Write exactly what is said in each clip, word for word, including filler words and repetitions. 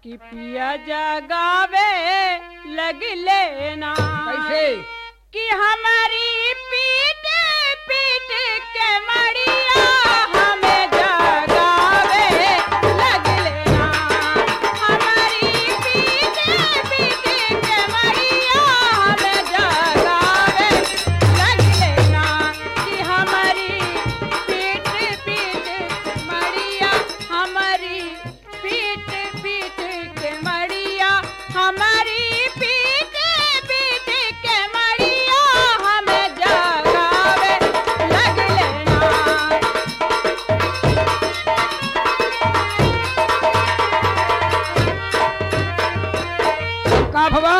कि पिया जगावे लगले ना कैसे कि हमारी पीठ पीठ के मड़िया हमें जगावे लगले ना हमारी पीठ पीठ के मड़िया हमें जगावे लगले ना कि हमारी पीठ पीठ मड़िया हमारी पीठ पीठ के मड़िया हमारी पीठ पीठ के मड़िया हमें जगावे लगले ना का भवा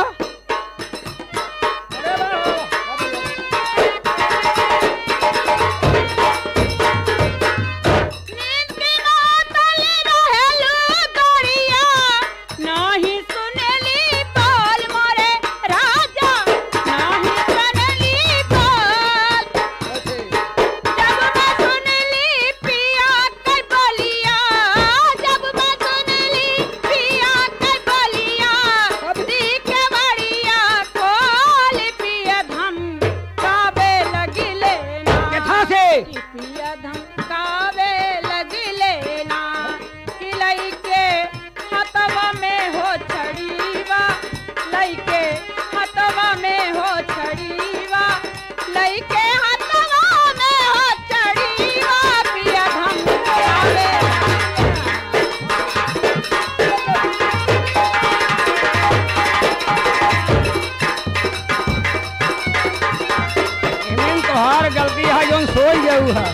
नींद की मातल रहेलू गोरिया नहीं सुनली बोल मोरे राजा नहीं सुनली बोल जब मैं सुनली पिया के बोलिया जब मैं सुनली पिया के बोलिया दिखे बड़िया खोल पिया धम काबे लगिले ना केथा से कि पिया धमकावे लगले ना कि लइके हतवा में हो छड़ीवा लइके हतवा में हो छड़ीवा लइके हतवा में हो छड़ीवा पिया धमकावे इमें तोहार गलती है जोन सोई जाऊ है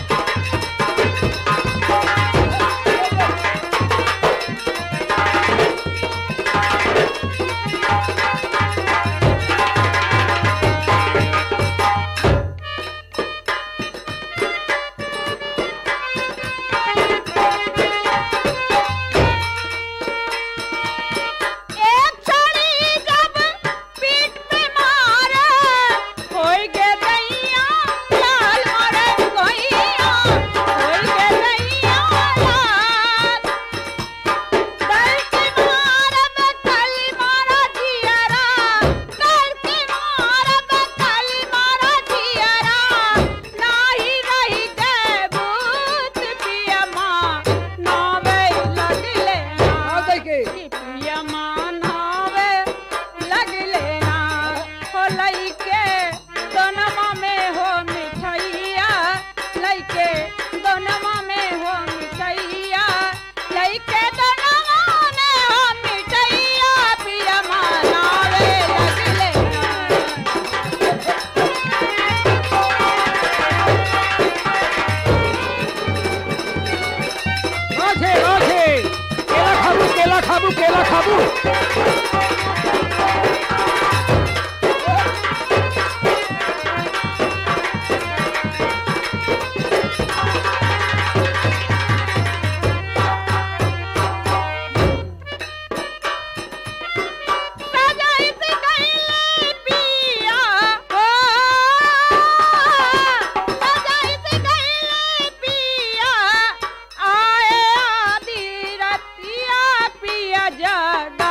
एक छड़ी जब पीठ पे मारे होई गे दैया लाल मारे कोइया होई गे दैया लाल दल की मारब कली मारा जियरा दल की मारब कली मारा जियरा नाही रही गए भूत पिया माँ नावे लगले आओ ना के कि पिया मानावे लगले ना हो लइके दोनमा में हो मिठैया लइके दोनमा में हो मिठैया लइके दोनमा में हो मिठैया पिया मानावे लगले ना आछे आछे केला खाबू केला खाबू केला खाबू सजाई से गईले पिया हो सजाई से गईले पिया आए आदि रतिया पिया जगा